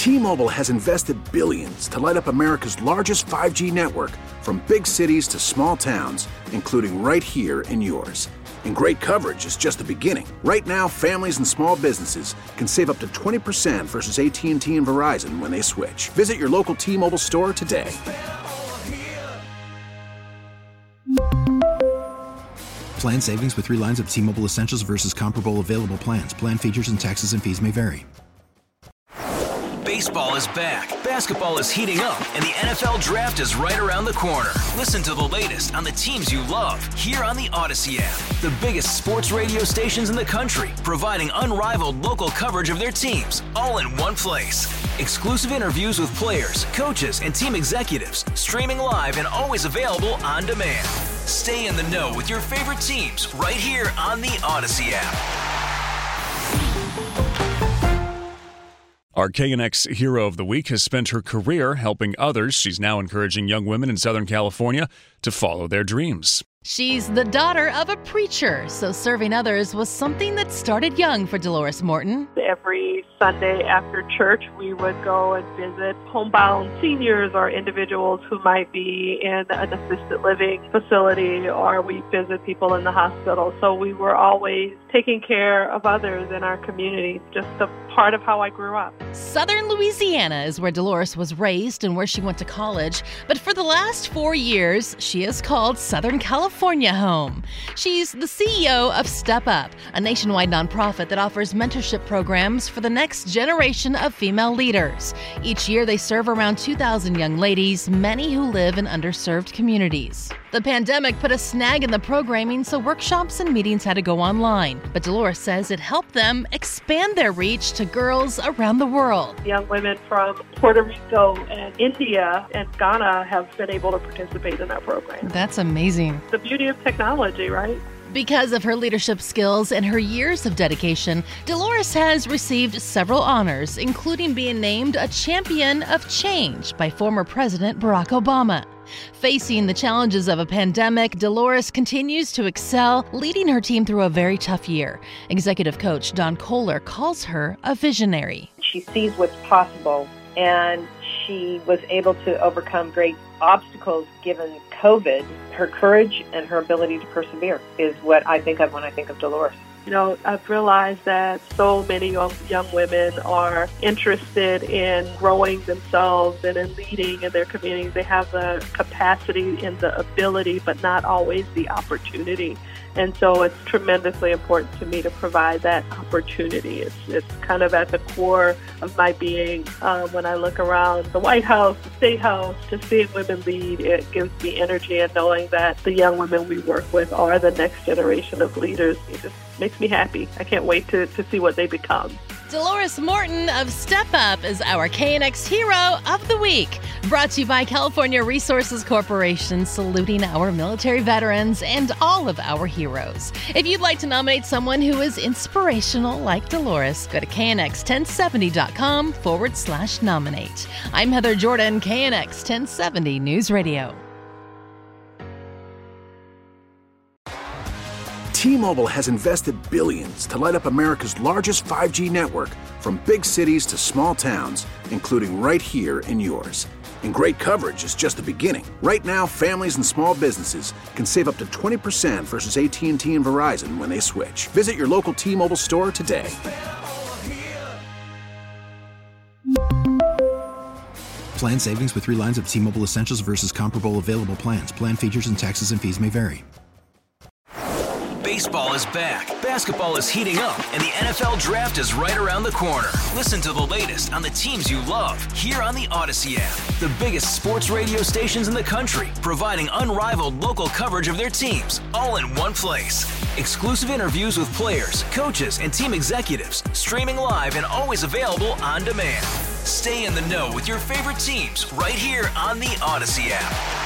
T-Mobile has invested billions to light up America's largest 5G network, from big cities to small towns, including right here in yours. And great coverage is just the beginning. Right now, families and small businesses can save up to 20% versus AT&T and Verizon when they switch. Visit your local T-Mobile store today. Plan savings with 3 lines of T-Mobile Essentials versus comparable available plans. Plan features and taxes and fees may vary. Baseball is back, basketball is heating up, and the NFL Draft is right around the corner. Listen to the latest on the teams you love here on the Odyssey app. The biggest sports radio stations in the country, providing unrivaled local coverage of their teams, all in one place. Exclusive interviews with players, coaches, and team executives, streaming live and always available on demand. Stay in the know with your favorite teams right here on the Odyssey app. Our KNX Hero of the Week has spent her career helping others. She's now encouraging young women in Southern California to follow their dreams. She's the daughter of a preacher, so serving others was something that started young for Dolores Morton. Every Sunday after church, we would go and visit homebound seniors or individuals who might be in an assisted living facility, or we visit people in the hospital. So we were always taking care of others in our community, just a part of how I grew up. Southern Louisiana is where Dolores was raised and where she went to college, but for the last 4 years, she has called Southern California home. She's the CEO of Step Up, a nationwide nonprofit that offers mentorship programs for the next generation of female leaders. Each year, they serve around 2,000 young ladies, many who live in underserved communities. The pandemic put a snag in the programming, so workshops and meetings had to go online. But Dolores says it helped them expand their reach to girls around the world. Young women from Puerto Rico and India and Ghana have been able to participate in our program. That's amazing. The beauty of technology, right? Because of her leadership skills and her years of dedication, Dolores has received several honors, including being named a Champion of Change by former President Barack Obama. Facing the challenges of a pandemic, Dolores continues to excel, leading her team through a very tough year. Executive coach Don Kohler calls her a visionary. She sees what's possible, and she was able to overcome great obstacles given COVID. Her courage and her ability to persevere is what I think of when I think of Dolores. You know, I've realized that so many young women are interested in growing themselves and in leading in their communities. They have the capacity and the ability, but not always the opportunity. And so it's tremendously important to me to provide that opportunity. It's kind of at the core of my being. When I look around the White House, the State House, just seeing women lead, it gives me energy, and knowing that the young women we work with are the next generation of leaders, it just makes me happy. I can't wait to see what they become. Dolores Morton of Step Up is our KNX Hero of the Week. Brought to you by California Resources Corporation, saluting our military veterans and all of our heroes. If you'd like to nominate someone who is inspirational like Dolores, go to knx1070.com/nominate. I'm Heather Jordan, KNX 1070 News Radio. T-Mobile has invested billions to light up America's largest 5G network, from big cities to small towns, including right here in yours. And great coverage is just the beginning. Right now, families and small businesses can save up to 20% versus AT&T and Verizon when they switch. Visit your local T-Mobile store today. Plan savings with 3 lines of T-Mobile Essentials versus comparable available plans. Plan features and taxes and fees may vary. Baseball is back, basketball is heating up, and the NFL Draft is right around the corner. Listen to the latest on the teams you love here on the Odyssey app. The biggest sports radio stations in the country, providing unrivaled local coverage of their teams, all in one place. Exclusive interviews with players, coaches, and team executives, streaming live and always available on demand. Stay in the know with your favorite teams right here on the Odyssey app.